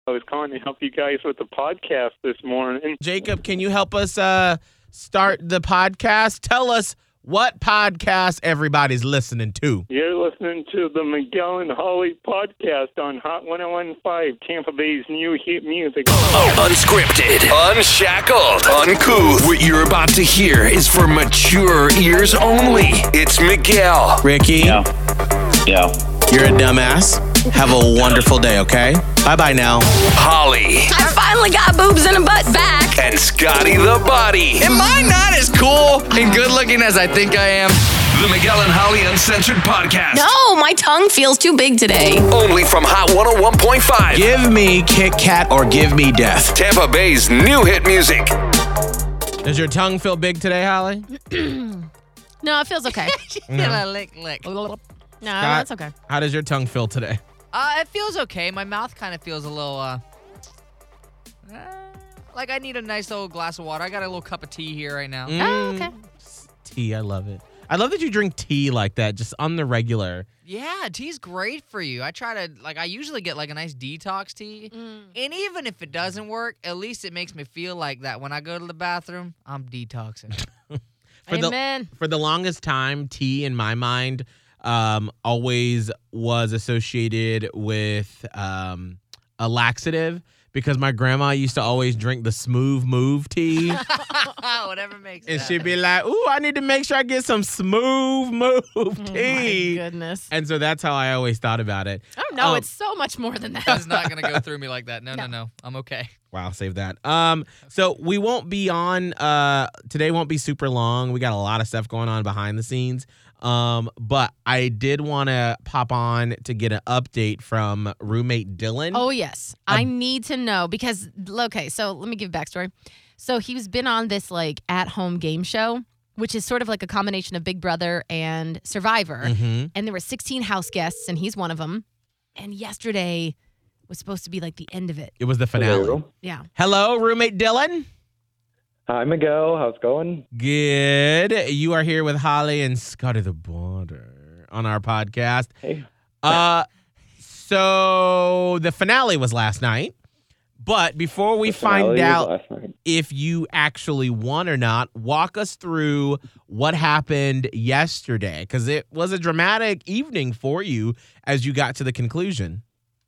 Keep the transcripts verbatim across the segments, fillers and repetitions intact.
I was calling to help you guys with the podcast this morning. Jacob, can you help us uh, start the podcast? Tell us what podcast everybody's listening to. You're listening to the Miguel and Holly podcast on Hot one oh one point five, Tampa Bay's new hit music. Unscripted, unshackled, uncouth. What you're about to hear is for mature ears only. It's Miguel. Ricky, Yeah. Yeah. you're a dumbass. Have a wonderful day, okay? Bye-bye now. Holly. I finally got boobs and a butt back. And Scotty the Body. Am I not as cool and good looking as I think I am? The Miguel and Holly Uncensored Podcast. No, my tongue feels too big today. Only from Hot one oh one point five. Give me Kit Kat or give me death. Tampa Bay's new hit music. Does your tongue feel big today, Holly? No, it feels okay. Yeah, lick, lick. No, Scott, that's okay. How does your tongue feel today? Uh, it feels okay. My mouth kind of feels a little, uh, uh, like I need a nice little glass of water. I got a little cup of tea here right now. Oh, okay. Tea, I love it. I love that you drink tea like that, just on the regular. Yeah, tea's great for you. I try to, like, I usually get like a nice detox tea. Mm. And even if it doesn't work, at least it makes me feel like that when I go to the bathroom, I'm detoxing. For Amen. The, for the longest time, tea in my mind um, always was associated with um, a laxative because my grandma used to always drink the Smooth Move tea. Whatever makes And sense. she'd be like, ooh, I need to make sure I get some Smooth Move tea. Oh, my goodness. And so that's how I always thought about it. Oh, no, Um, it's so much more than that. It's not going to go through me like that. No, no, no. I'm okay. Wow, save that. Um, so we won't be on, uh, today won't be super long. We got a lot of stuff going on behind the scenes. Um, but I did want to pop on to get an update from roommate Dylan. Oh, yes. I need to know because, okay, so let me give backstory. So he's been on this like at-home game show, which is sort of like a combination of Big Brother and Survivor. Mm-hmm. And there were sixteen house guests, and he's one of them. And yesterday was supposed to be like the end of it. It was the finale. Hello. Yeah. Hello, roommate Dylan. Hi, Miguel. How's it going? Good. You are here with Holly and Scotty the Border on our podcast. Hey. Uh, so the finale was last night. But before we The finale find was out last night. if you actually won or not, walk us through what happened yesterday, because it was a dramatic evening for you as you got to the conclusion.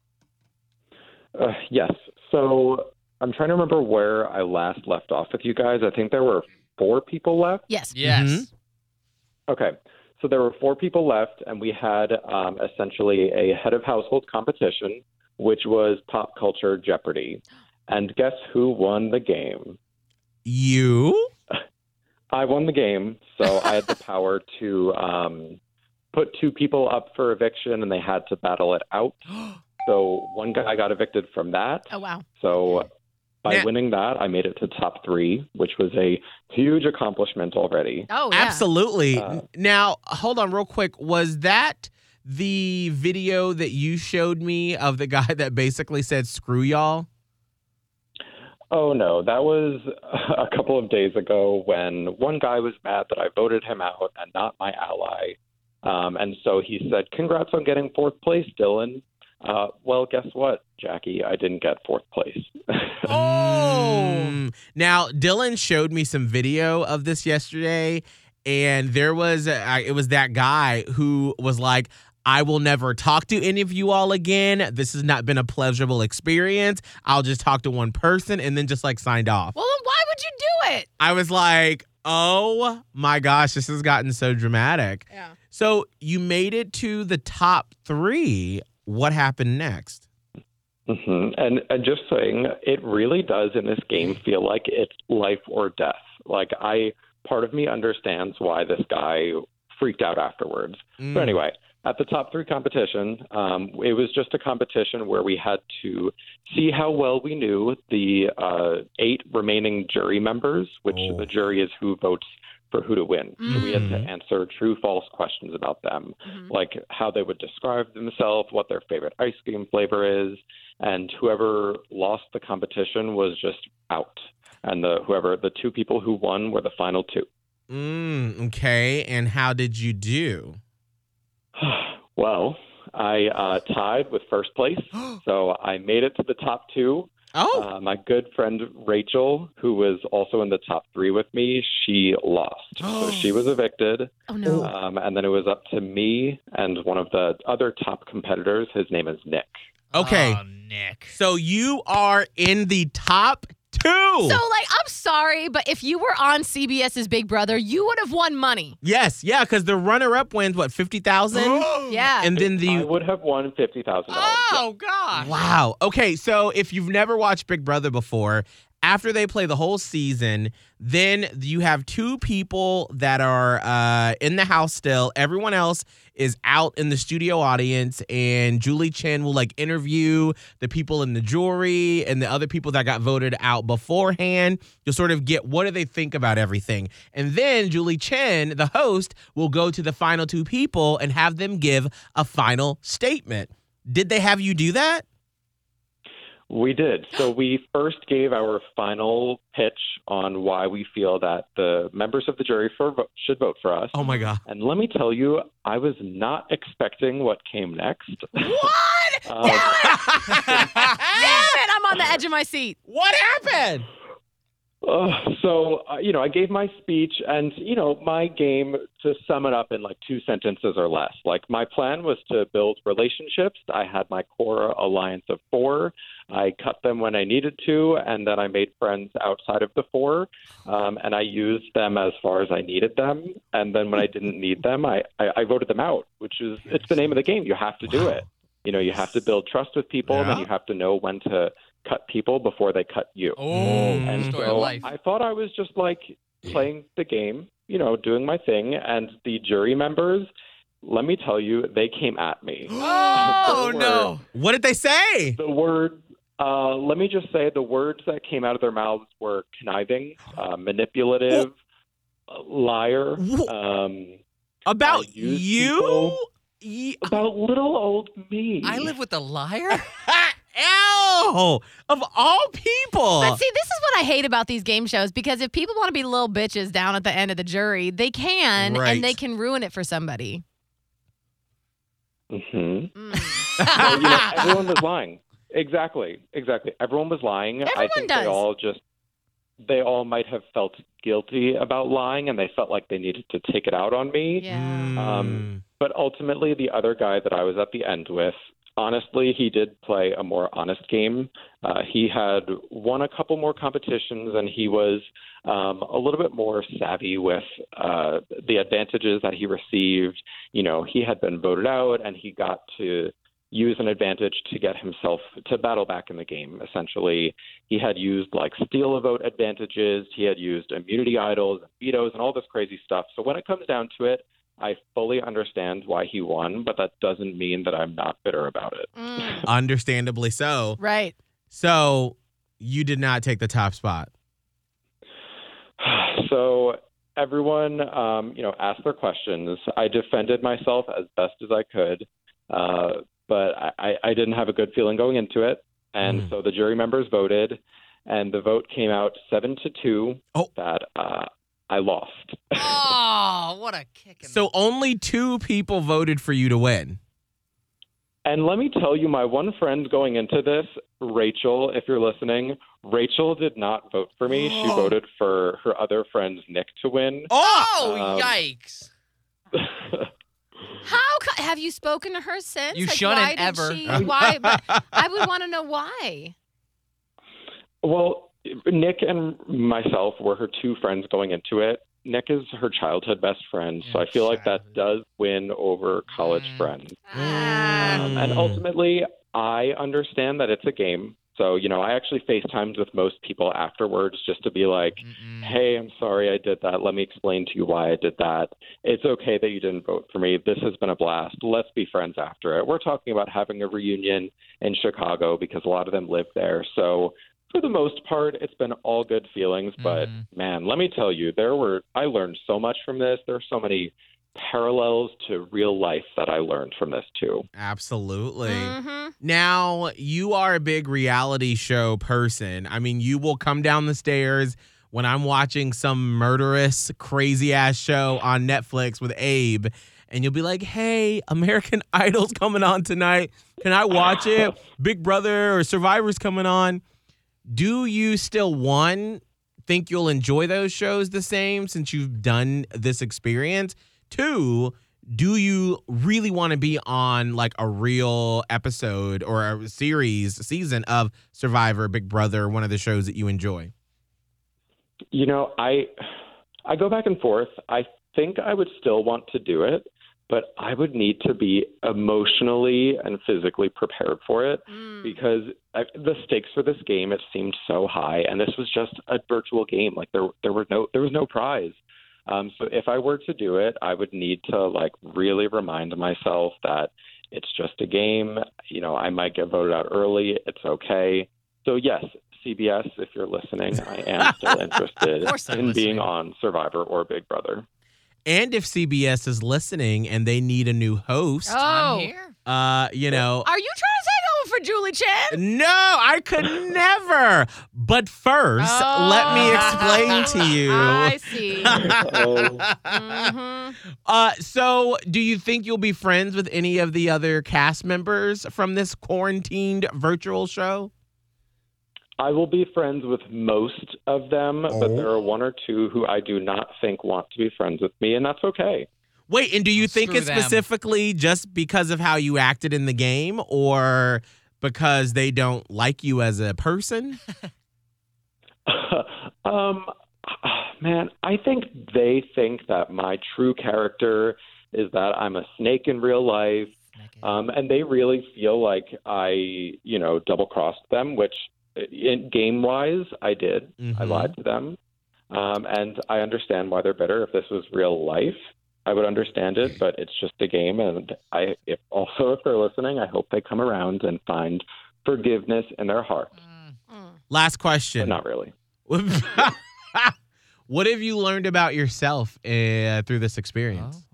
Uh, yes. So I'm trying to remember where I last left off with you guys. I think there were four people left. Yes. Yes. Mhm. Okay. So there were four people left, and we had um, essentially a head of household competition, which was Pop Culture Jeopardy. And guess who won the game? You? I won the game, so I had the power to um, put two people up for eviction, and they had to battle it out. So one guy got evicted from that. Oh, wow. So by Now- winning that, I made it to top three, which was a huge accomplishment already. Oh, yeah. Absolutely. Uh, Now, hold on real quick. Was that the video that you showed me of the guy that basically said, screw y'all? Oh, no, that was a couple of days ago when one guy was mad that I voted him out and not my ally. Um, and so he said, congrats on getting fourth place, Dylan. Uh, well, guess what, Jackie? I didn't get fourth place. Oh. Mm. Now, Dylan showed me some video of this yesterday, and there was uh, it was that guy who was like, I will never talk to any of you all again. This has not been a pleasurable experience. I'll just talk to one person, and then just like signed off. Well, then why would you do it? I was like, oh my gosh, this has gotten so dramatic. Yeah. So you made it to the top three. What happened next? hmm And, and just saying, it really does in this game feel like it's life or death. Like I, part of me understands why this guy freaked out afterwards. Mm. But anyway, at the top three competition, um, it was just a competition where we had to see how well we knew the uh, eight remaining jury members, which Oh. the jury is who votes for who to win. So we had to Mhm. answer true, false questions about them, Mhm. like how they would describe themselves, what their favorite ice cream flavor is, and whoever lost the competition was just out. And the whoever the two people who won were the final two. Mm, okay. And how did you do? Well, I uh, tied with first place, so I made it to the top two. Oh. Uh, my good friend Rachel, who was also in the top three with me, she lost. So she was evicted. Oh, no. Um, and then it was up to me and one of the other top competitors. His name is Nick. Okay. Oh, Nick. So you are in the top two. So, like, I'm sorry, but if you were on C B S's Big Brother, you would have won money. Yes, yeah, because the runner-up wins, what, fifty thousand dollars? Yeah. And then I the... would have won fifty thousand dollars. Oh, gosh. Wow. Okay, so if you've never watched Big Brother before, after they play the whole season, then you have two people that are uh, in the house still. Everyone else is out in the studio audience, and Julie Chen will like interview the people in the jury and the other people that got voted out beforehand. You'll sort of get what do they think about everything. And then Julie Chen, the host, will go to the final two people and have them give a final statement. Did they have you do that? We did. So we first gave our final pitch on why we feel that the members of the jury for, should vote for us. Oh, my God. And let me tell you, I was not expecting what came next. What? Um, Damn it! I'm on the edge of my seat. What happened? Uh, so, uh, you know, I gave my speech and, you know, my game, to sum it up in like two sentences or less. Like, my plan was to build relationships. I had my core alliance of four. I cut them when I needed to, and then I made friends outside of the four, um, and I used them as far as I needed them. And then when I didn't need them, I, I, I voted them out, which is, it's the name of the game. You have to do it. You know, you have to build trust with people, Yeah. and you have to know when to cut people before they cut you. Oh, And story so of life. I thought I was just like playing the game, you know, doing my thing. And the jury members, let me tell you, they came at me. Oh, There no. What did they say? The word, uh, let me just say, the words that came out of their mouths were conniving, uh, manipulative, uh, liar, Wh- um, About I use you? people- Ye- about little old me. I live with a liar? Ew! Of all people. But see, this is what I hate about these game shows, because if people want to be little bitches down at the end of the jury, they can, Right. and they can ruin it for somebody. Mm-hmm. Mm. Well, you know, everyone was lying. Exactly, exactly. Everyone was lying. I Everyone think does. they all just, they all might have felt guilty about lying, and they felt like they needed to take it out on me. Yeah. Mm. Um, But ultimately, the other guy that I was at the end with, honestly, he did play a more honest game. Uh, he had won a couple more competitions, and he was um, a little bit more savvy with uh, the advantages that he received. You know, he had been voted out, and he got to use an advantage to get himself to battle back in the game. Essentially, he had used like steal a vote advantages. He had used immunity idols and vetoes and all this crazy stuff. So when it comes down to it, I fully understand why he won, but that doesn't mean that I'm not bitter about it. Mm. Understandably so. Right. So you did not take the top spot. So everyone, um, you know, asked their questions. I defended myself as best as I could, uh, but I, I didn't have a good feeling going into it. And Mm. so the jury members voted, and the vote came out seven to two Oh. that uh, I lost. Oh, what a kick. in So only two people voted for you to win. And let me tell you, my one friend going into this, Rachel, if you're listening, Rachel did not vote for me. She Oh. voted for her other friend, Nick, to win. Oh, Um, yikes. How co- have you spoken to her since? You like, shouldn't why did ever. She, why? But I would want to know why. Well, Nick and myself were her two friends going into it. Nick is her childhood best friend, so I feel like that does win over college Mm. friends. Ah. Um, and ultimately, I understand that it's a game. So, you know, I actually FaceTimed with most people afterwards just to be like, Mm-mm. hey, I'm sorry I did that. Let me explain to you why I did that. It's okay that you didn't vote for me. This has been a blast. Let's be friends after it. We're talking about having a reunion in Chicago because a lot of them live there. So for the most part, it's been all good feelings. But Mhm. man, let me tell you, there were I learned so much from this. There are so many parallels to real life that I learned from this too. Absolutely. Mhm. Now, you are a big reality show person. I mean, you will come down the stairs when I'm watching some murderous, crazy ass show on Netflix with Abe, and you'll be like, hey, American Idol's coming on tonight. Can I watch it? Big Brother or Survivor's coming on. Do you still, one, think you'll enjoy those shows the same since you've done this experience? Two, do you really want to be on like a real episode or a series, season of Survivor, Big Brother, one of the shows that you enjoy? You know, I I go back and forth. I think I would still want to do it, but I would need to be emotionally and physically prepared for it Mm. because I, the stakes for this game, it seemed so high, and this was just a virtual game. Like there there were no there was no prize. Um, so if I were to do it, I would need to like really remind myself that it's just a game. You know, I might get voted out early. It's okay. So yes, C B S, if you're listening, I am still interested Of course I'm in listening. being on Survivor or Big Brother. And if C B S is listening and they need a new host, Oh. I'm here. uh, you know, Are you trying to take over for Julie Chen? no, I could never. But first, let me explain to you. I see. Oh, hmm Uh, so, do you think you'll be friends with any of the other cast members from this quarantined virtual show? I will be friends with most of them, but there are one or two who I do not think want to be friends with me, and that's okay. Wait, and do you Oh, think screw it's them. specifically specifically just because of how you acted in the game or because they don't like you as a person? um, man, I think they think that my true character is that I'm a snake in real life, um, and they really feel like I, you know, double-crossed them, which in game-wise I did. I Mhm. lied to them, um, and I understand why they're bitter. If this was real life, I would understand it, but it's just a game, and I, if also if they're listening, I hope they come around and find forgiveness in their hearts. Last But question. not really. What have you learned about yourself uh, through this experience?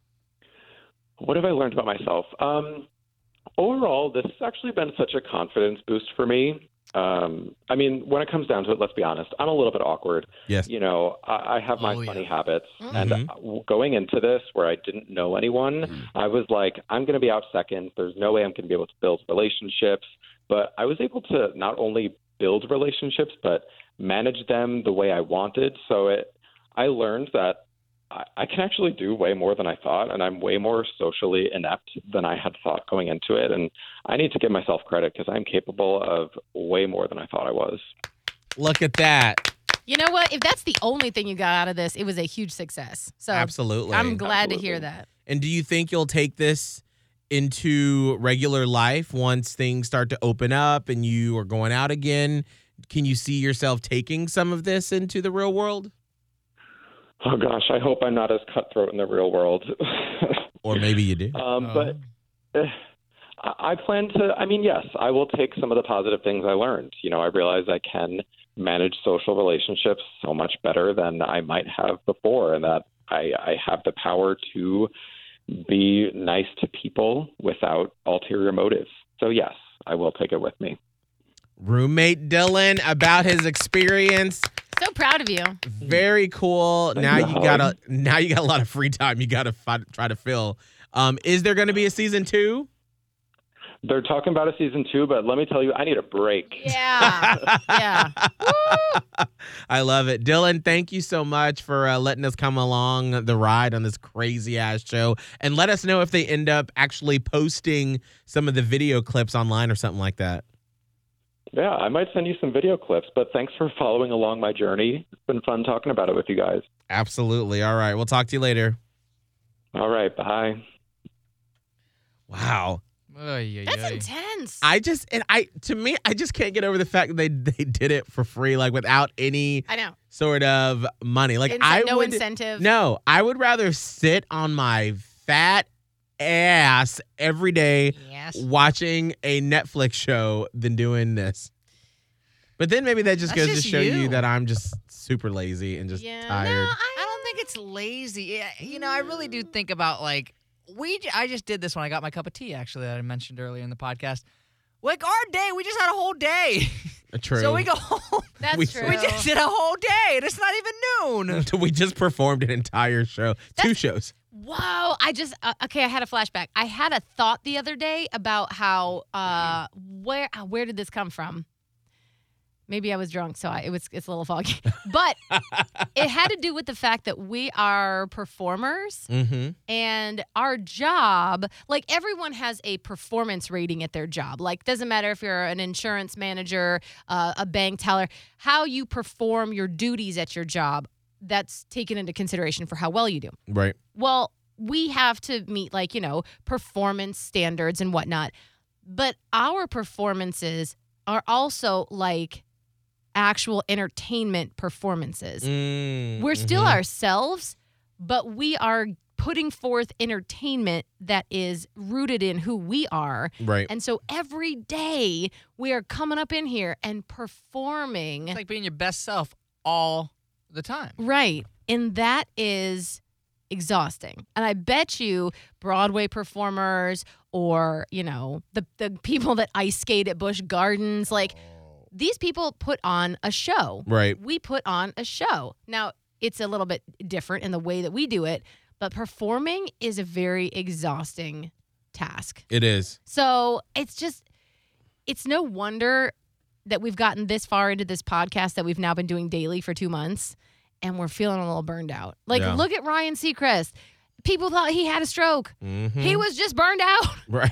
What have I learned about myself? Um, overall, this has actually been such a confidence boost for me. Um, I mean, when it comes down to it, let's be honest, I'm a little bit awkward. Yes. You know, I, I have my Oh, funny yeah. habits. Mhm. And uh, going into this where I didn't know anyone, Mm-hmm. I was like, I'm going to be out second. There's no way I'm going to be able to build relationships. But I was able to not only build relationships, but manage them the way I wanted. So it, I learned that I, I can actually do way more than I thought, and I'm way more socially inept than I had thought going into it. And I need to give myself credit because I'm capable of way more than I thought I was. Look at that. You know what? If that's the only thing you got out of this, it was a huge success. So Absolutely. I'm glad to Absolutely. hear that. And do you think you'll take this into regular life once things start to open up and you are going out again? Can you see yourself taking some of this into the real world? Oh, gosh, I hope I'm not as cutthroat in the real world. Or maybe you do. um, Oh. But eh, I I plan to, I mean, yes, I will take some of the positive things I learned. You know, I realize I can manage social relationships so much better than I might have before, and that I, I have the power to be nice to people without ulterior motives. So, yes, I will take it with me. Roommate Dylan about his experience. So proud of you. Very cool. Now you, you got a now you got a lot of free time you got to fi- try to fill. Um, is there going to be a season two? They're talking about a season two, but let me tell you, I need a break. Yeah. yeah. I love it. Dylan, thank you so much for uh, letting us come along the ride on this crazy ass show. And let us know if they end up actually posting some of the video clips online or something like that. Yeah, I might send you some video clips, but thanks for following along my journey. It's been fun talking about it with you guys. Absolutely. All right. We'll talk to you later. All right, bye. Wow. Oy, oy, That's oy. intense. I just, and I, to me, I just can't get over the fact that they, they did it for free, like without any I know. sort of money. Like Ince- I no would, incentive. No, I would rather sit on my fat ass every day Yes. watching a Netflix show than doing this. But then maybe that just That's goes just to show you. you. that I'm just super lazy and just Yeah. tired. No, I don't think it's lazy. Yeah, You know, I really do think about like we. j- I just did this when I got my cup of tea. Actually, that I mentioned earlier in the podcast. Like our day, we just had a whole day. True. So we go home. That's We- true. We just did a whole day, and it's not even noon. we just performed an entire show, two That's- shows. Whoa! I just uh, okay. I had a flashback. I had a thought the other day about how uh, where uh, where did this come from? Maybe I was drunk, so I, it was it's a little foggy. But it had to do with the fact that we are performers, Mm-hmm. and our job, like everyone has a performance rating at their job. Like doesn't matter if you're an insurance manager, uh, a bank teller, how you perform your duties at your job. That's taken into consideration for how well you do. Right. Well, we have to meet like, you know, performance standards and whatnot. But our performances are also like actual entertainment performances. Mm, We're still mhm. ourselves, but we are putting forth entertainment that is rooted in who we are. Right. And so every day we are coming up in here and performing. It's like being your best self all the time. Right. And that is exhausting. And I bet you Broadway performers or, you know, the, the people that ice skate at Busch Gardens, like these people put on a show. Right. We put on a show. Now, it's a little bit different in the way that we do it, but performing is a very exhausting task. It is. So it's just, it's no wonder that we've gotten this far into this podcast that we've now been doing daily for two months and we're feeling a little burned out. Like, Yeah. look at Ryan Seacrest. People thought he had a stroke. Mm-hmm. He was just burned out. Right.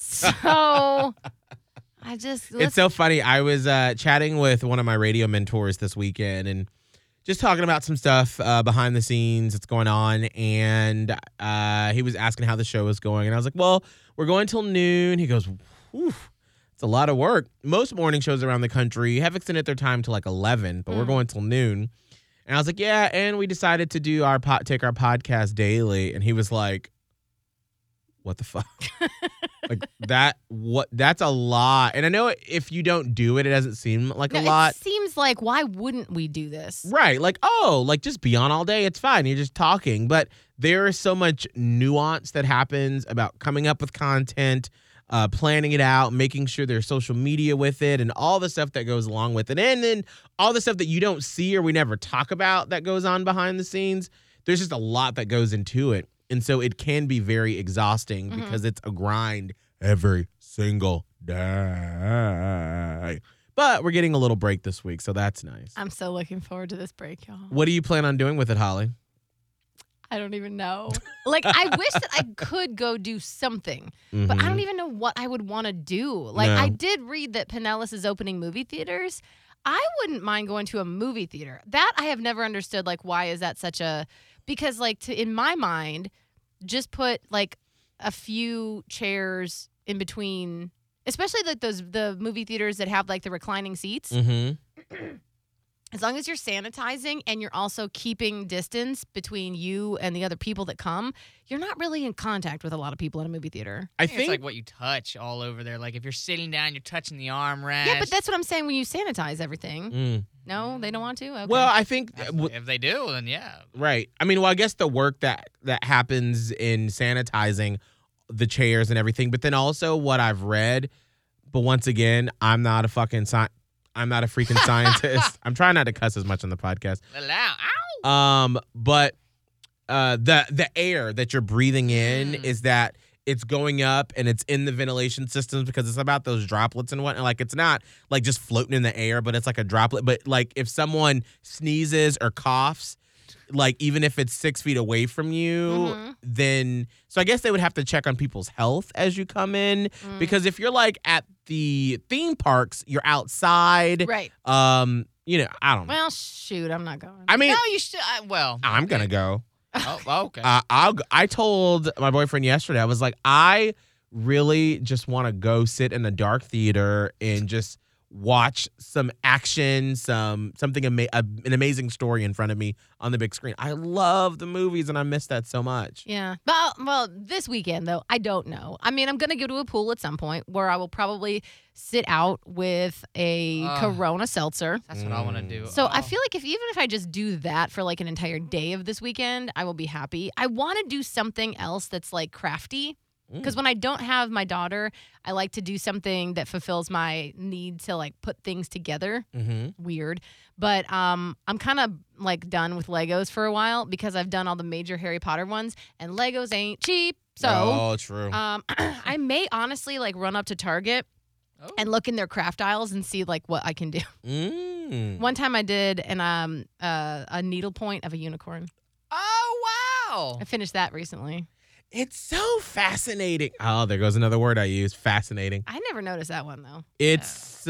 So I just, It's so funny. I was uh, chatting with one of my radio mentors this weekend and just talking about some stuff uh, behind the scenes that's going on. And uh, he was asking how the show was going. And I was like, well, we're going till noon. He goes, whew, it's a lot of work. Most morning shows around the country have extended their time to like eleven, but we're Mm. going till noon. And I was like, yeah. And we decided to do our pot, take our podcast daily. And he was like, what the fuck? Like that, what? That's a lot. And I know if you don't do it, it doesn't seem like No, a lot. It seems like, why wouldn't we do this? Right. Like, oh, like just be on all day. It's fine. You're just talking. But there is so much nuance that happens about coming up with content, uh, planning it out, making sure there's social media with it, and all the stuff that goes along with it. And then all the stuff that you don't see or we never talk about that goes on behind the scenes. There's just a lot that goes into it. And so it can be very exhausting Mhm. because it's a grind every single day. But we're getting a little break this week, so that's nice. I'm so looking forward to this break, y'all. What do you plan on doing with it, Holly? I don't even know. Like, I wish that I could go do something, but I Mhm. don't even know what I would want to do. Like, No. I did read that Pinellas is opening movie theaters. I wouldn't mind going to a movie theater. That I have never understood. Like, why is that such a? Because, like, to in my mind, just put like a few chairs in between, especially like those the movie theaters that have like the reclining seats. Mhm. As long as you're sanitizing and you're also keeping distance between you and the other people that come, you're not really in contact with a lot of people in a movie theater. I I think think it's like what you touch all over there. Like if you're sitting down, you're touching the armrest. Yeah, but that's what I'm saying when you sanitize everything. Mm. No, they don't want to? Okay. Well, I think That's- w- if they do, then yeah. right. I mean, well, I guess the work that that happens in sanitizing the chairs and everything, but then also what I've read. But once again, I'm not a fucking sci- I'm not a freaking scientist. I'm trying not to cuss as much on the podcast. Allow. Ow. Um, but uh, the the air that you're breathing in Mm. is that it's going up and it's in the ventilation systems because it's about those droplets and whatnot. Like it's not like just floating in the air, but it's like a droplet. But like if someone sneezes or coughs, like even if it's six feet away from you, Mhm. then so I guess they would have to check on people's health as you come in Mm. because if you're like at the theme parks, you're outside. Right. Um, you know, I don't know. Well, shoot, I'm not going. I mean, No, you should. I, well, I'm gonna go. Oh, okay. Uh, I'll. g- I told my boyfriend yesterday. I was like, I really just want to go sit in a dark theater and just watch some action, some something ama- a, an amazing story in front of me on the big screen. I love the movies, and I miss that so much. Yeah. Well, well, this weekend, though, I don't know. I mean, I'm going to go to a pool at some point where I will probably sit out with a Ugh. Corona seltzer. That's what I want to do. So I Oh. feel like if even if I just do that for like an entire day of this weekend, I will be happy. I want to do something else that's like crafty. Because when I don't have my daughter, I like to do something that fulfills my need to like put things together. Mm-hmm. Weird. But um, I'm kind of like done with Legos for a while because I've done all the major Harry Potter ones and Legos ain't cheap. So oh, true. um, I may honestly like run up to Target Oh. and look in their craft aisles and see like what I can do. Mm. One time I did an um uh, a needlepoint of a unicorn. Oh, wow. I finished that recently. It's so fascinating. Oh, there goes another word I use. Fascinating. I never noticed that one though. It's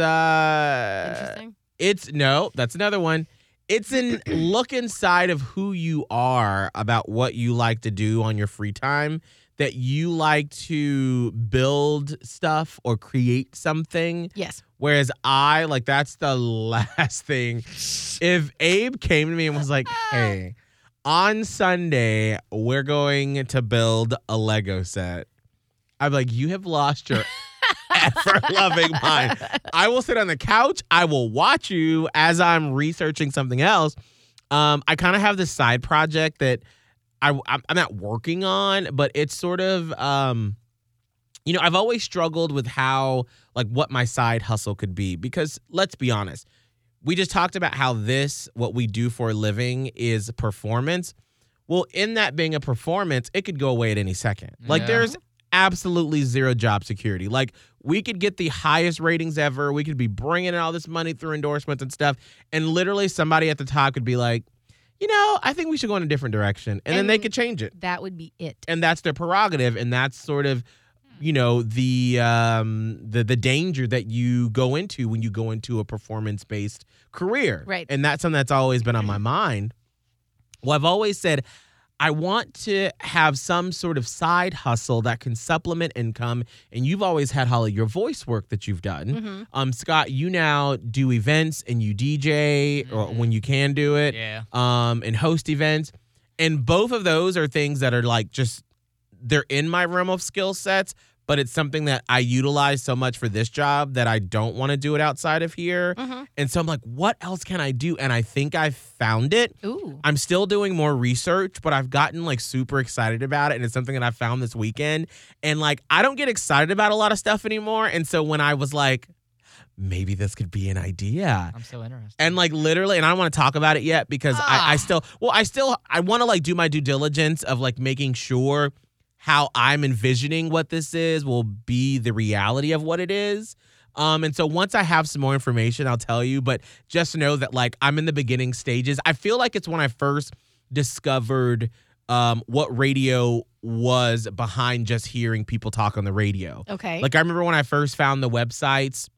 uh Interesting. It's no, that's another one. It's an look inside of who you are about what you like to do on your free time, that you like to build stuff or create something. Yes. Whereas I, like, that's the last thing. If Abe came to me and was like, hey, on Sunday, we're going to build a Lego set, I'd be like, you have lost your ever-loving mind. I will sit on the couch. I will watch you as I'm researching something else. Um, I kind of have this side project that I, I'm I'm not working on, but it's sort of, um, you know, I've always struggled with how, like, what my side hustle could be. Because let's be honest, we just talked about how this, what we do for a living, is performance. Well, in that being a performance, it could go away at any second. Like, Yeah. there's absolutely zero job security. Like, we could get the highest ratings ever. We could be bringing in all this money through endorsements and stuff. And literally somebody at the top could be like, you know, I think we should go in a different direction. And, then they And- could change it. That would be it. And that's their prerogative. And that's sort of, you know, the um, the the danger that you go into when you go into a performance-based career. Right. And that's something that's always been on my mind. Well, I've always said, I want to have some sort of side hustle that can supplement income. And you've always had, Holly, your voice work that you've done. Mm-hmm. Um, Scott, you now do events and you D J or when you can do it. Yeah. Um, and host events. And both of those are things that are like just, they're in my realm of skill sets, but it's something that I utilize so much for this job that I don't want to do it outside of here. Mm-hmm. And so I'm like, what else can I do? And I think I found it. Ooh. I'm still doing more research, but I've gotten like super excited about it. And it's something that I found this weekend. And like, I don't get excited about a lot of stuff anymore. And so when I was like, maybe this could be an idea. I'm so interested. And like literally, and I don't want to talk about it yet because I, I Ah. still, well, I still, I want to like do my due diligence of like making sure how I'm envisioning what this is will be the reality of what it is. Um, and so once I have some more information, I'll tell you. But just know that like I'm in the beginning stages. I feel like it's when I first discovered um, what radio was behind just hearing people talk on the radio. Okay. Like I remember when I first found the websites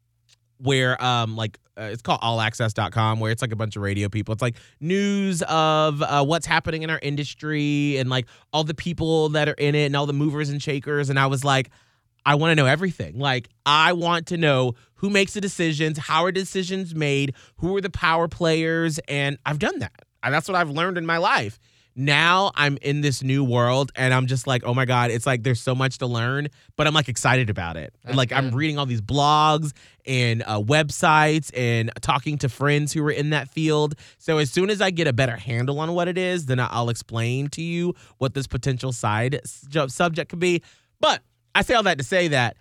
where um like uh, it's called all access dot com, where it's like a bunch of radio people. It's like news of uh, what's happening in our industry and like all the people that are in it and all the movers and shakers. And I was like, I want to know everything. Like I want to know who makes the decisions, how are decisions made, who are the power players, and I've done that. And that's what I've learned in my life. Now I'm in this new world and I'm just like, oh my God, it's like there's so much to learn, but I'm like excited about it. That's like I'm good. reading all these blogs and uh, websites and talking to friends who are in that field. So as soon as I get a better handle on what it is, then I'll explain to you what this potential side su- subject could be. But I say all that to say that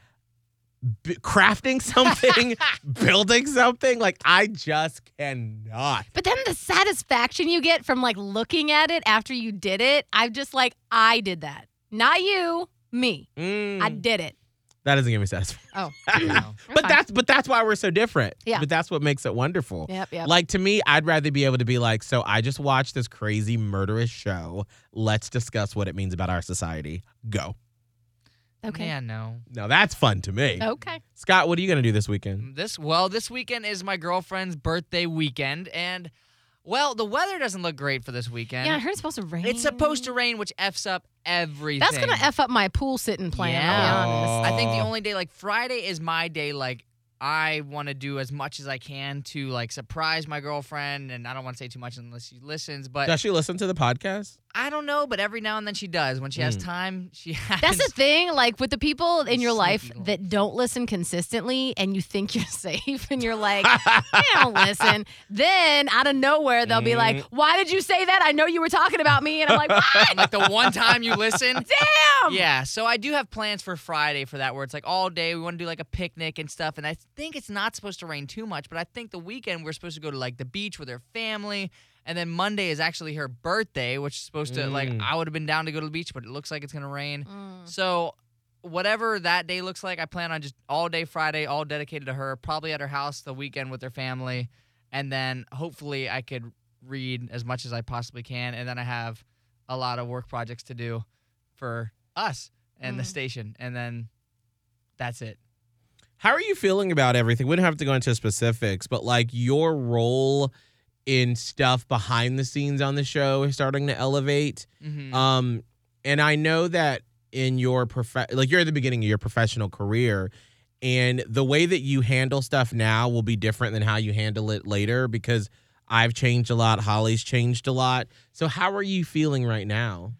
b- crafting something, building something, like I just cannot. But then the satisfaction you get from like looking at it after you did it, I'm just like, I did that. Not you, me. Mm, I did it. that doesn't give me satisfaction. Oh. Wow. But that's but that's why we're so different. Yeah. But that's what makes it wonderful. Yep, yep. Like to me, I'd rather be able to be like, so I just watched this crazy murderous show. Let's discuss what it means about our society. Go. Okay. Yeah, no. Now that's fun to me. Okay. Scott, what are you gonna do this weekend? This well, this weekend is my girlfriend's birthday weekend, and well, the weather doesn't look great for this weekend. Yeah, I heard it's supposed to rain. It's supposed to rain, which f's up everything. That's gonna f up my pool sitting plan. Yeah. I'll be honest. I think the Oh. only day, like Friday, is my day. Like I want to do as much as I can to like surprise my girlfriend, and I don't want to say too much unless she listens. But Does she listen to the podcast? I don't know, but every now and then she does. When she has Mm. time, she has. That's the thing, like with the people in your life Sneaky that don't listen consistently and you think you're safe and you're like, they don't listen. Then out of nowhere, they'll be like, why did you say that? I know you were talking about me. And I'm like, what? like the one time you listen. Damn! Yeah, so I do have plans for Friday for that where it's like all day. We want to do like a picnic and stuff. And I think it's not supposed to rain too much, but I think the weekend we're supposed to go to like the beach with her family. And then Monday is actually her birthday, which is supposed to, like, Mm. I would have been down to go to the beach, but it looks like it's going to rain. Mm. So whatever that day looks like, I plan on just all day Friday, all dedicated to her, probably at her house the weekend with her family. And then hopefully I could read as much as I possibly can. And then I have a lot of work projects to do for us and the Mm. station. And then that's it. How are you feeling about everything? We don't have to go into specifics, but like your role in stuff behind the scenes on the show is starting to elevate. Mm-hmm. Um, and I know that in your prof- like you're at the beginning of your professional career, and the way that you handle stuff now will be different than how you handle it later because I've changed a lot. Holly's changed a lot. So how are you feeling right now?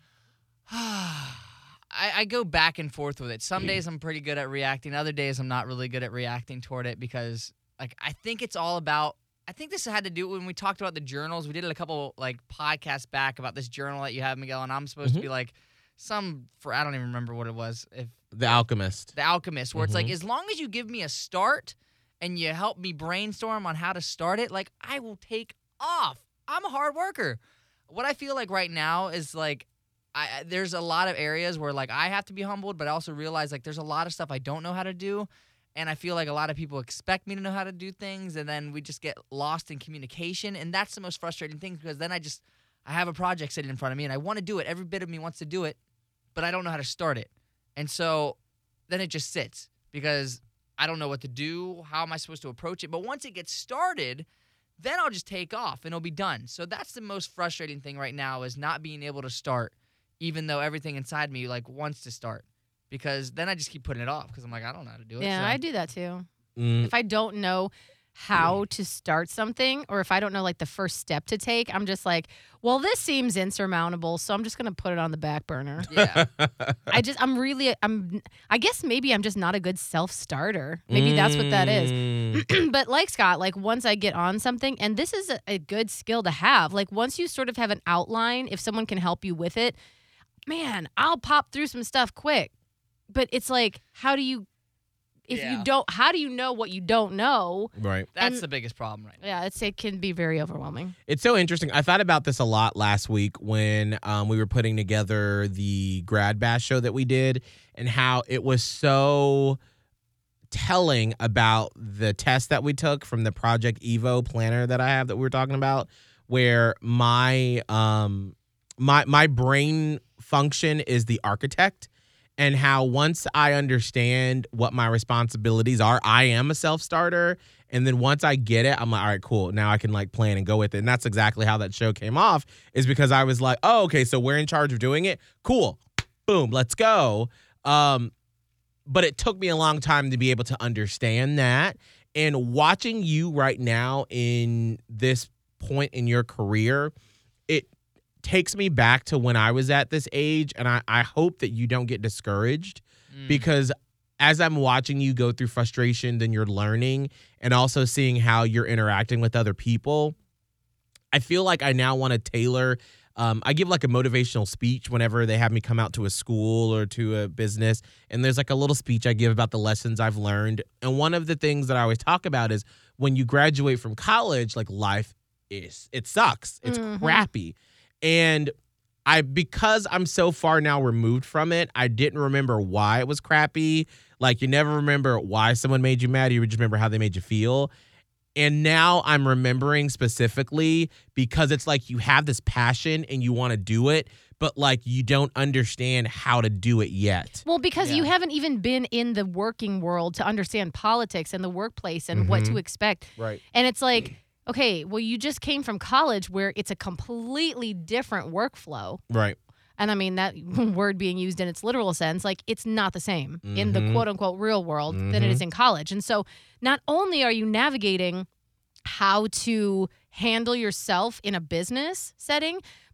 I, I go back and forth with it. Some days I'm pretty good at reacting. Other days I'm not really good at reacting toward it because, like, I think it's all about. I think this had to do when we talked about the journals. We did a couple like podcasts back about this journal that you have, Miguel, and I'm supposed to Mhm. be like some for I don't even remember what it was. If The Alchemist. the Alchemist, where it's like Mhm. as long as you give me a start and you help me brainstorm on how to start it, like I will take off. I'm a hard worker. What I feel like right now is like I there's a lot of areas where like I have to be humbled, but I also realize like there's a lot of stuff I don't know how to do. And I feel like a lot of people expect me to know how to do things, and then we just get lost in communication. And that's the most frustrating thing because then I just I have a project sitting in front of me and I want to do it. Every bit of me wants to do it, but I don't know how to start it. And so then it just sits because I don't know what to do. How am I supposed to approach it? But once it gets started, then I'll just take off and it'll be done. So that's the most frustrating thing right now is not being able to start, even though everything inside me like wants to start. Because then I just keep putting it off because I'm like, I don't know how to do it. Yeah, so. I do that too. Mm, If I don't know how to start something or if I don't know like the first step to take, I'm just like, well, this seems insurmountable, so I'm just going to put it on the back burner. Yeah. I just I'm really I'm I guess maybe I'm just not a good self-starter. Maybe that's what that is. Mm. But like Scott, like once I get on something, and this is a, a good skill to have, like once you sort of have an outline, if someone can help you with it, man, I'll pop through some stuff quick. But it's like, how do you, if Yeah. you don't, how do you know what you don't know? Right. That's And- the biggest problem right now. Yeah, it's it can be very overwhelming. It's so interesting. I thought about this a lot last week when um, we were putting together the grad bash show that we did and how it was so telling about the test that we took from the Project Evo planner that I have that we were talking about, where my um my my brain function is the architect. And how once I understand what my responsibilities are, I am a self-starter. And then once I get it, I'm like, all right, cool. Now I can like plan and go with it. And that's exactly how that show came off, is because I was like, oh, okay, so we're in charge of doing it. Cool. Boom, let's go. Um, but it took me a long time to be able to understand that. And watching you right now in this point in your career, it takes me back to when I was at this age, and I, I hope that you don't get discouraged Mm. because as I'm watching you go through frustration, then you're learning and also seeing how you're interacting with other people. I feel like I now want to tailor. Um, I give like a motivational speech whenever they have me come out to a school or to a business, and there's like a little speech I give about the lessons I've learned. And one of the things that I always talk about is when you graduate from college, like life is, it sucks. It's Mhm. crappy. And I, because I'm so far now removed from it, I didn't remember why it was crappy. Like you never remember why someone made you mad. You just remember how they made you feel. And now I'm remembering specifically because it's like you have this passion and you want to do it, but like you don't understand how to do it yet. Well, because you Yeah. haven't even been in the working world to understand politics and the workplace and what to Mhm. expect. Right. And it's like, okay, well, you just came from college where it's a completely different workflow. Right. And I mean, that word being used in its literal sense, like it's not the same in the Mhm. quote unquote real world than it Mhm. is in college. And so not only are you navigating how to handle yourself in a business setting,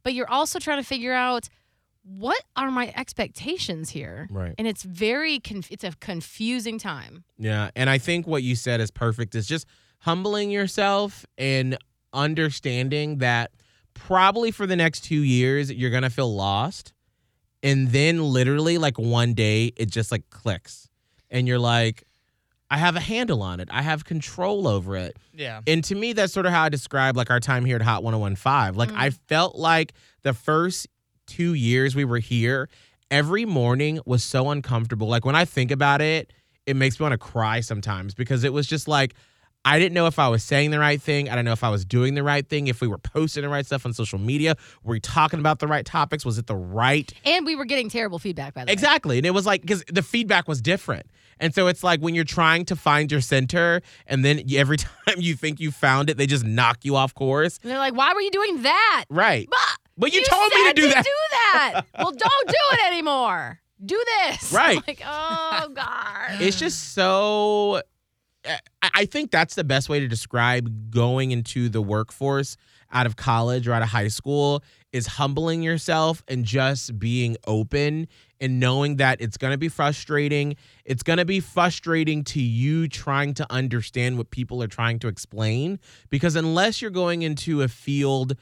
but you're also trying to figure out what are my expectations here? Right. And it's very, conf- it's a confusing time. Yeah. And I think what you said is perfect. Is just humbling yourself and understanding that probably for the next two years, you're going to feel lost. And then literally like one day it just like clicks and you're like, I have a handle on it. I have control over it. Yeah. And to me, that's sort of how I describe like our time here at Hot one oh one point five. Like Mm. I felt like the first two years we were here, every morning was so uncomfortable. Like when I think about it, it makes me want to cry sometimes because it was just like, I didn't know if I was saying the right thing. I didn't know if I was doing the right thing, if we were posting the right stuff on social media. Were we talking about the right topics? Was it the right? And we were getting terrible feedback, by the way. Exactly. And it was like, because the feedback was different. And so it's like when you're trying to find your center and then every time you think you found it, they just knock you off course. And they're like, why were you doing that? Right. But, But you told me to said do that. do that. Well, don't do it anymore. Do this. Right. Like, oh, God. It's just so. I I think that's the best way to describe going into the workforce out of college or out of high school is humbling yourself and just being open and knowing that it's going to be frustrating. It's going to be frustrating to you trying to understand what people are trying to explain because unless you're going into a field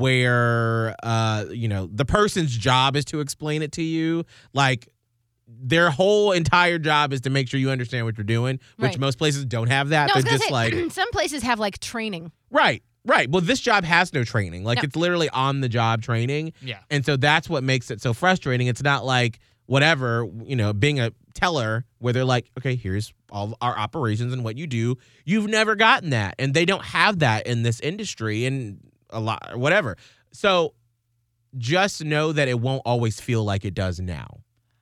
where, uh, you know, the person's job is to explain it to you, like, their whole entire job is to make sure you understand what you're doing, which Right. most places don't have that. No, I was They're gonna just say, like, some places have like training. right, right. Well, this job has no training. Like No. it's literally on the job training. Yeah. And so that's what makes it so frustrating. It's not like whatever, you know, being a teller where they're like, okay, here's all our operations and what you do. You've never gotten that. And they don't have that in this industry and a lot, whatever. So just know that it won't always feel like it does now.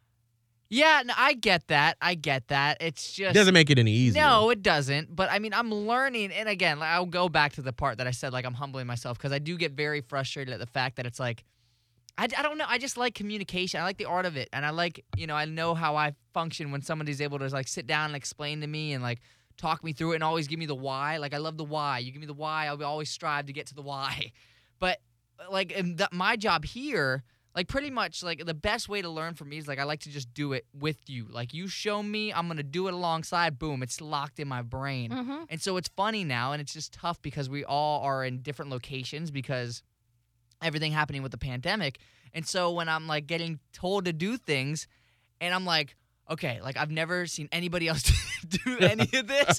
Yeah, no, I get that. I get that. It's just It doesn't make it any easier. No, it doesn't. But I mean, I'm learning, and again, like, I'll go back to the part that I said, like I'm humbling myself because I do get very frustrated at the fact that it's like, I, I don't know. I just like communication. I like the art of it, and I like, you know, I know how I function when somebody's able to like sit down and explain to me and like talk me through it and always give me the why. Like I love the why. You give me the why, I'll always strive to get to the why. But like in the, my job here. Like, pretty much, like, the best way to learn from me is, like, I like to just do it with you. Like, you show me, I'm going to do it alongside, boom, it's locked in my brain. Mm-hmm. And so it's funny now, and it's just tough because we all are in different locations because everything happening with the pandemic. And so when I'm, like, getting told to do things, and I'm like, okay, like, I've never seen anybody else do any of this,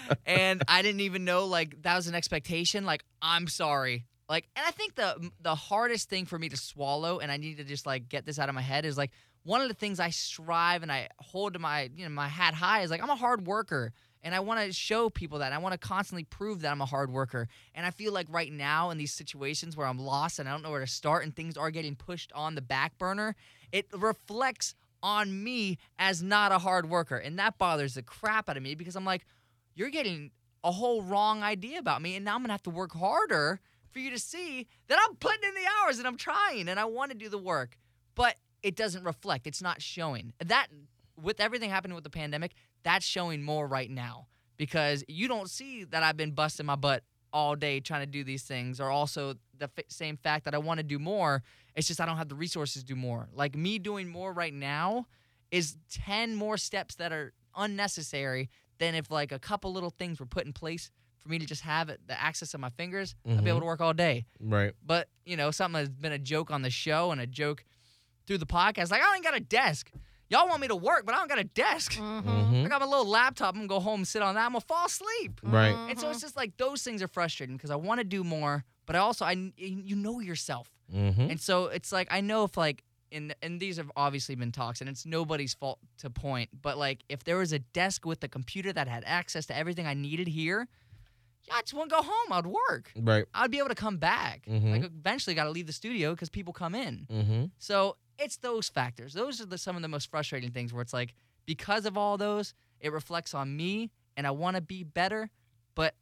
and I didn't even know, like, that was an expectation. Like, I'm sorry. Like, and I think the the hardest thing for me to swallow, and I need to just like get this out of my head, is like one of the things I strive and I hold to my you know my hat high is like I'm a hard worker, and I want to show people that. I want to constantly prove that I'm a hard worker, and I feel like right now in these situations where I'm lost and I don't know where to start, and things are getting pushed on the back burner, it reflects on me as not a hard worker, and that bothers the crap out of me because I'm like, you're getting a whole wrong idea about me, and now I'm gonna have to work harder for you to see that I'm putting in the hours and I'm trying and I want to do the work, but it doesn't reflect. It's not showing. That, with everything happening with the pandemic, that's showing more right now because you don't see that I've been busting my butt all day trying to do these things, or also the f- same fact that I want to do more. It's just I don't have the resources to do more. Like me doing more right now is ten more steps that are unnecessary than if like a couple little things were put in place for me to just have it, the access of my fingers, mm-hmm. I'd be able to work all day. Right. But, you know, something that's been a joke on the show and a joke through the podcast, like, I ain't got a desk. Y'all want me to work, but I don't got a desk. Mm-hmm. Mhm. I got my little laptop. I'm going to go home and sit on that. I'm going to fall asleep. Right. And so it's just like those things are frustrating because I want to do more, but I also, I you know yourself. Mm-hmm. And so it's like, I know if like, and, and these have obviously been talks, and it's nobody's fault to point, but like if there was a desk with a computer that had access to everything I needed here, yeah, I just wouldn't go home. I'd work. Right. I'd be able to come back. Mhm. Like eventually got to leave the studio because people come in. Mm-hmm. So it's those factors. Those are the, some of the most frustrating things where it's like, because of all those, it reflects on me and I want to be better, but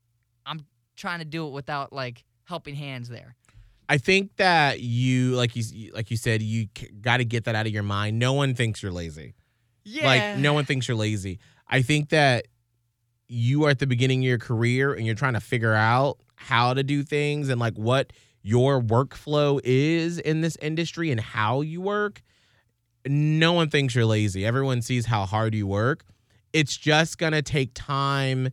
I'm trying to do it without like helping hands there. I think that you, like you, like you said, you got to get that out of your mind. No one thinks you're lazy. Yeah. Like no one thinks you're lazy. I think that you are at the beginning of your career and you're trying to figure out how to do things and like what your workflow is in this industry and how you work, no one thinks you're lazy. Everyone sees how hard you work. It's just going to take time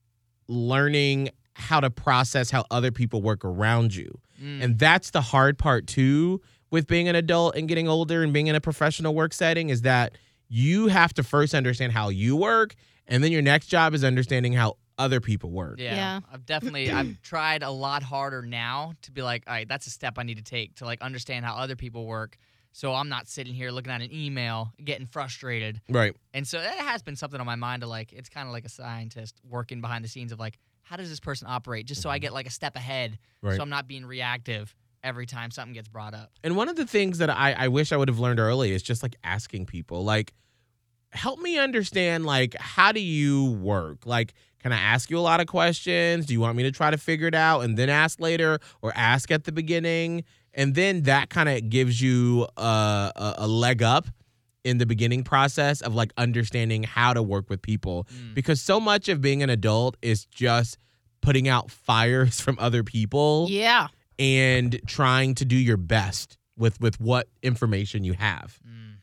learning how to process how other people work around you. Mm. And that's the hard part, too, with being an adult and getting older and being in a professional work setting, is that you have to first understand how you work, and then your next job is understanding how other people work. Yeah, Yeah. I've definitely I've tried a lot harder now to be like, all right, that's a step I need to take to like understand how other people work. So I'm not sitting here looking at an email, getting frustrated. Right. And so that has been something on my mind to like, it's kind of like a scientist working behind the scenes of like, how does this person operate? Just so I get like a step ahead. Right. So I'm not being reactive every time something gets brought up. And one of the things that I, I wish I would have learned early is just like asking people, like, help me understand, like, how do you work? Like, can I ask you a lot of questions? Do you want me to try to figure it out and then ask later, or ask at the beginning? And then that kind of gives you a, a, a leg up in the beginning process of like understanding how to work with people. Mm. Because so much of being an adult is just putting out fires from other people Yeah. and trying to do your best with, with what information you have. Mm.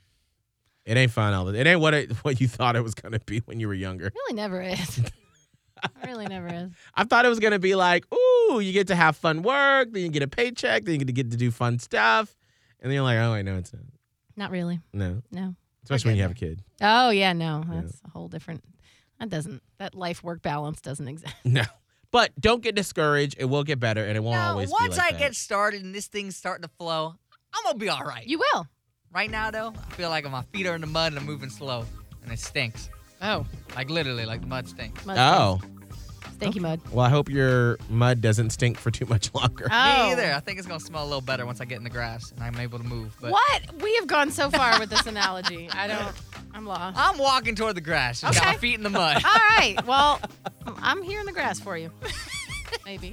It ain't fun all the It ain't what it, what you thought it was going to be when you were younger. Really never is. really never is. I thought it was going to be like, ooh, you get to have fun work, then you get a paycheck, then you get to get to do fun stuff. And then you're like, oh, wait, no, it's not. Not really. No. No. Especially when you have a kid. Oh, yeah, no. That's a whole different. That doesn't, that life-work balance doesn't exist. No. But don't get discouraged. It will get better, and it won't Now, always once be like I that. get started and this thing's starting to flow, I'm going to be all right. You will. Right now, though, I feel like my feet are in the mud and I'm moving slow. And it stinks. Oh. Like literally, like the mud stinks. Mud Oh. stinks. Stinky mud. Well, I hope your mud doesn't stink for too much longer. Oh. Me either. I think it's going to smell a little better once I get in the grass and I'm able to move. But What? We have gone so far with this analogy. I don't. I'm lost. I'm walking toward the grass. Just got Okay. my feet in the mud. All right. Well, I'm here in the grass for you. Maybe.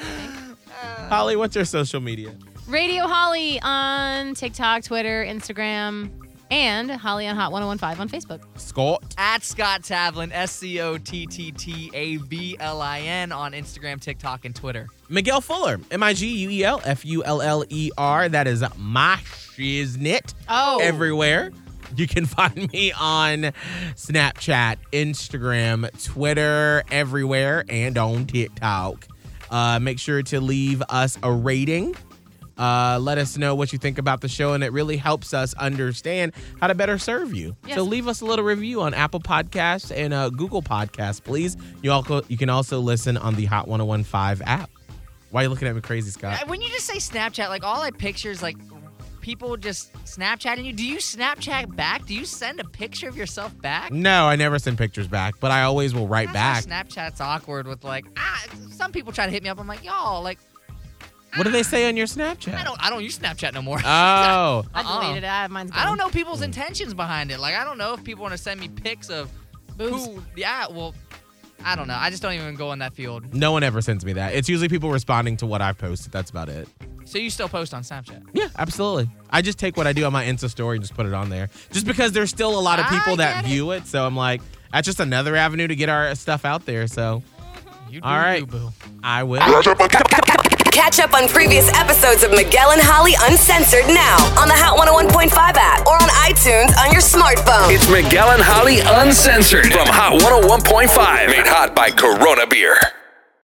Holly, what's your social media? Radio Holly on TikTok, Twitter, Instagram, and Holly on Hot ten fifteen on Facebook. Scott. At Scott Tavlin, S C O T T T A V L I N on Instagram, TikTok, and Twitter. Miguel Fuller. M I G U E L F U L L E R. That is my shiznit. Oh. Everywhere. You can find me on Snapchat, Instagram, Twitter, everywhere, and on TikTok. Uh, make sure to leave us a rating. Uh, let us know what you think about the show, and it really helps us understand how to better serve you. Yes. So leave us a little review on Apple Podcasts and uh, Google Podcasts, please. You, also, you can also listen on the Hot ten fifteen app. Why are you looking at me crazy, Scott? When you just say Snapchat, like all I picture is like people just Snapchatting you. Do you Snapchat back? Do you send a picture of yourself back? No, I never send pictures back, but I always will write back. That's why Snapchat's awkward with like, ah, some people try to hit me up. I'm like, y'all, like, What do they say on your Snapchat? I don't, I don't use Snapchat no more. Oh. I Uh-uh. deleted it. I, mine's gone. I don't know people's intentions behind it. Like, I don't know if people want to send me pics of Boobs. who. Yeah, well, I don't know. I just don't even go in that field. No one ever sends me that. It's usually people responding to what I've posted. That's about it. So you still post on Snapchat? Yeah, absolutely. I just take what I do on my Insta story and just put it on there. Just because there's still a lot of people I that get it. view it. So I'm like, that's just another avenue to get our stuff out there. So You do All right. you, boo. I will. Catch up on previous episodes of Miguel and Holly Uncensored now on the Hot one oh one point five app or on iTunes on your smartphone. It's Miguel and Holly Uncensored from Hot one oh one point five. Made hot by Corona Beer.